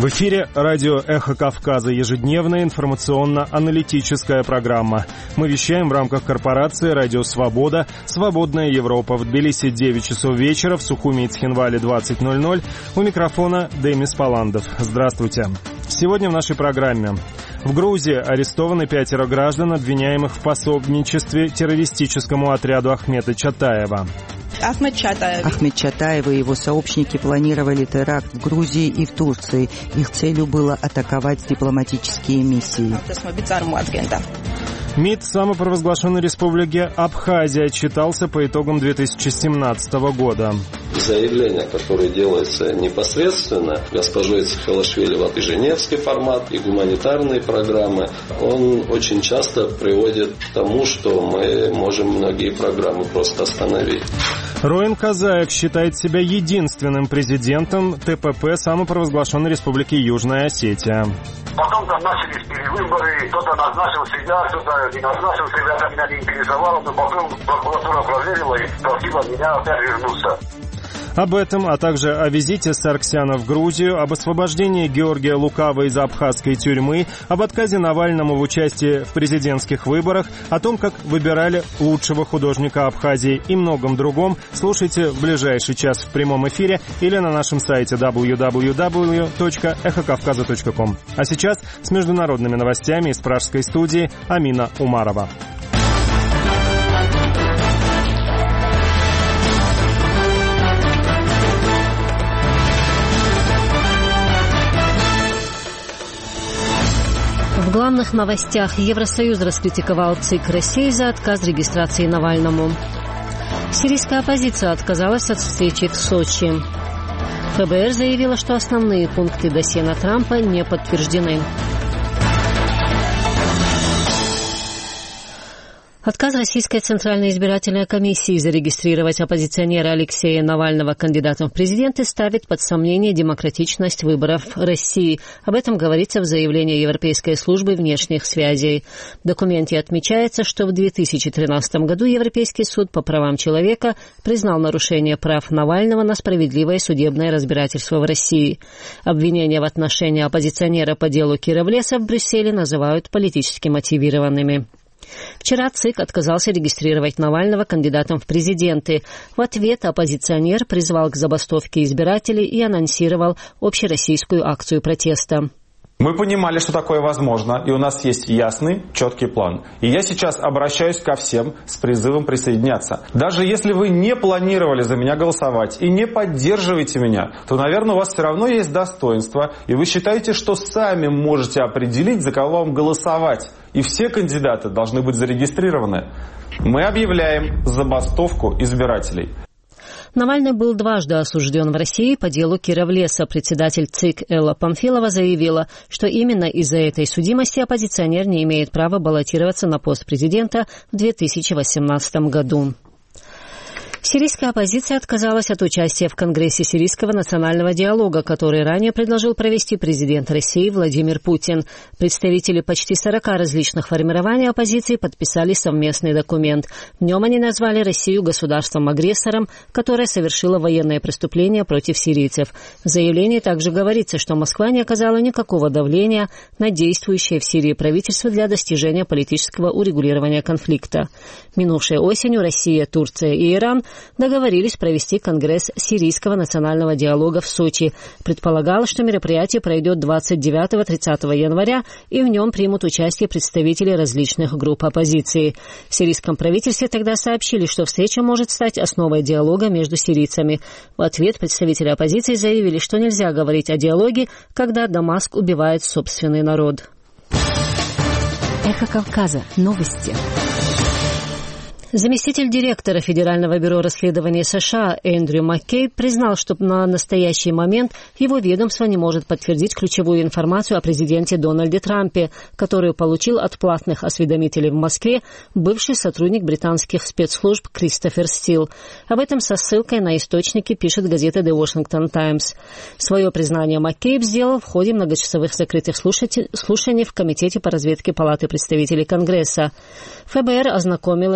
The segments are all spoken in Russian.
В эфире радио «Эхо Кавказа», ежедневная информационно-аналитическая программа. Мы вещаем в рамках корпорации «Радио Свобода», «Свободная Европа». В Тбилиси 9 часов вечера, в Сухуми и Цхинвале 20:00. У микрофона Демис Паландов. Здравствуйте. Сегодня в нашей программе. В Грузии арестованы 5 граждан, обвиняемых в пособничестве террористическому отряду Ахмета Чатаева. Ахмед Чатаев и его сообщники планировали теракт в Грузии и в Турции. Их целью было атаковать дипломатические миссии. МИД самопровозглашенной республики Абхазия отчитался по итогам 2017 года. Заявление, которое делается непосредственно госпожой Цхелашвили, и Женевский формат, и гуманитарные программы, он очень часто приводит к тому, что мы можем многие программы просто остановить. Роин Казаев считает себя единственным президентом ТПП самопровозглашенной республики Южная Осетия. Потом там начались перевыборы, кто-то назначил себя, кто-то не назначил себя, это меня не интересовало, но потом прокуратура проверила и просила меня опять вернуться. Об этом, а также о визите Сарксяна в Грузию, об освобождении Георгия Лукава из абхазской тюрьмы, об отказе Навальному в участии в президентских выборах, о том, как выбирали лучшего художника Абхазии и многом другом, слушайте в ближайший час в прямом эфире или на нашем сайте www.эхокавказа.ком. А сейчас с международными новостями из пражской студии Амина Умарова. В главных новостях. Евросоюз раскритиковал ЦИК России за отказ регистрации Навальному. Сирийская оппозиция отказалась от встречи в Сочи. ФБР заявило, что основные пункты досье на Трампа не подтверждены. Отказ Российской Центральной избирательной комиссии зарегистрировать оппозиционера Алексея Навального кандидатом в президенты ставит под сомнение демократичность выборов России. Об этом говорится в заявлении Европейской службы внешних связей. В документе отмечается, что в 2013 году Европейский суд по правам человека признал нарушение прав Навального на справедливое судебное разбирательство в России. Обвинения в отношении оппозиционера по делу Кировлеса в Брюсселе называют политически мотивированными. Вчера ЦИК отказался регистрировать Навального кандидатом в президенты. В ответ оппозиционер призвал к забастовке избирателей и анонсировал общероссийскую акцию протеста. Мы понимали, что такое возможно, и у нас есть ясный, четкий план. И я сейчас обращаюсь ко всем с призывом присоединяться. Даже если вы не планировали за меня голосовать и не поддерживаете меня, то, наверное, у вас все равно есть достоинство, и вы считаете, что сами можете определить, за кого вам голосовать. И все кандидаты должны быть зарегистрированы. Мы объявляем забастовку избирателей. Навальный был дважды осужден в России по делу Кировлеса. Председатель ЦИК Элла Памфилова заявила, что именно из-за этой судимости оппозиционер не имеет права баллотироваться на пост президента в 2018 году. Сирийская оппозиция отказалась от участия в Конгрессе Сирийского национального диалога, который ранее предложил провести президент России Владимир Путин. Представители почти 40 различных формирований оппозиции подписали совместный документ. В нем они назвали Россию государством-агрессором, которое совершило военные преступления против сирийцев. В заявлении также говорится, что Москва не оказала никакого давления на действующее в Сирии правительство для достижения политического урегулирования конфликта. Минувшей осенью Россия, Турция и Иран договорились провести Конгресс Сирийского национального диалога в Сочи. Предполагалось, что мероприятие пройдет 29-30 января, и в нем примут участие представители различных групп оппозиции. В сирийском правительстве тогда сообщили, что встреча может стать основой диалога между сирийцами. В ответ представители оппозиции заявили, что нельзя говорить о диалоге, когда Дамаск убивает собственный народ. Эхо Кавказа. Новости. Заместитель директора Федерального бюро расследований США Эндрю Маккейб признал, что на настоящий момент его ведомство не может подтвердить ключевую информацию о президенте Дональде Трампе, которую получил от платных осведомителей в Москве бывший сотрудник британских спецслужб Кристофер Стил. Об этом со ссылкой на источники пишет газета The Washington Times. Свое признание Маккейб сделал в ходе многочасовых закрытых слушаний в Комитете по разведке Палаты представителей Конгресса. ФБР ознакомилась с досье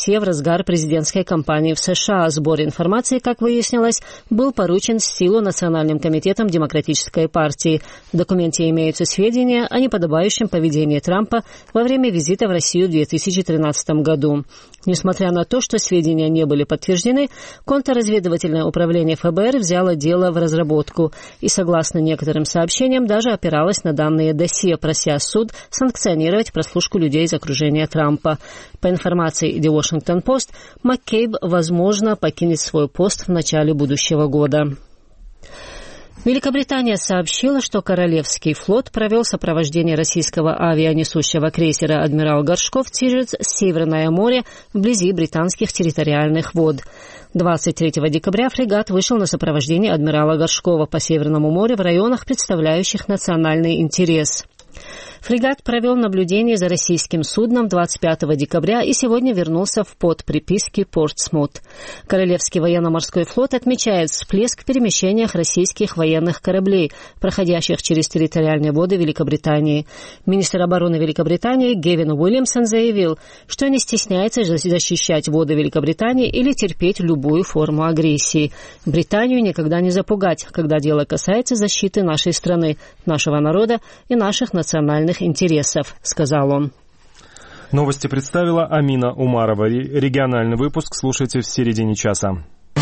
Россия в разгар президентской кампании в США. Сбор информации, как выяснилось, был поручен в силу Национальным комитетом Демократической партии. В документе имеются сведения о неподобающем поведении Трампа во время визита в Россию в 2013 году. Несмотря на то, что сведения не были подтверждены, контрразведывательное управление ФБР взяло дело в разработку и, согласно некоторым сообщениям, даже опиралось на данные досье, прося суд санкционировать прослушку людей из окружения Трампа. По информации The Washington Post, Маккейб, возможно, покинет свой пост в начале будущего года. Великобритания сообщила, что Королевский флот провел сопровождение российского авианесущего крейсера «Адмирал Горшков» через Северное море вблизи британских территориальных вод. 23 декабря фрегат вышел на сопровождение «Адмирала Горшкова» по Северному морю в районах, представляющих национальный интерес. Фрегат провел наблюдение за российским судном 25 декабря и сегодня вернулся в порт приписки Портсмут. Королевский военно-морской флот отмечает всплеск в перемещениях российских военных кораблей, проходящих через территориальные воды Великобритании. Министр обороны Великобритании Гевин Уильямсон заявил, что не стесняется защищать воды Великобритании или терпеть любую форму агрессии. Британию никогда не запугать, когда дело касается защиты нашей страны, нашего народа и наших национальных интересов, сказал он. Новости представила Амина Умарова. Региональный выпуск слушайте в середине часа.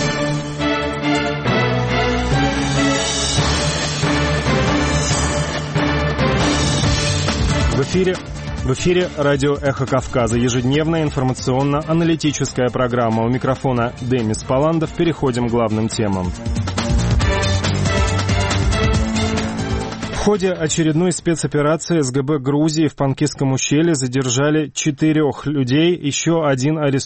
В эфире радио «Эхо Кавказа». Ежедневная информационно-аналитическая программа. У микрофона Демис Паландов. Переходим к главным темам. В ходе очередной спецоперации СГБ Грузии в Панкисском ущелье задержали 4 людей, еще один арестован.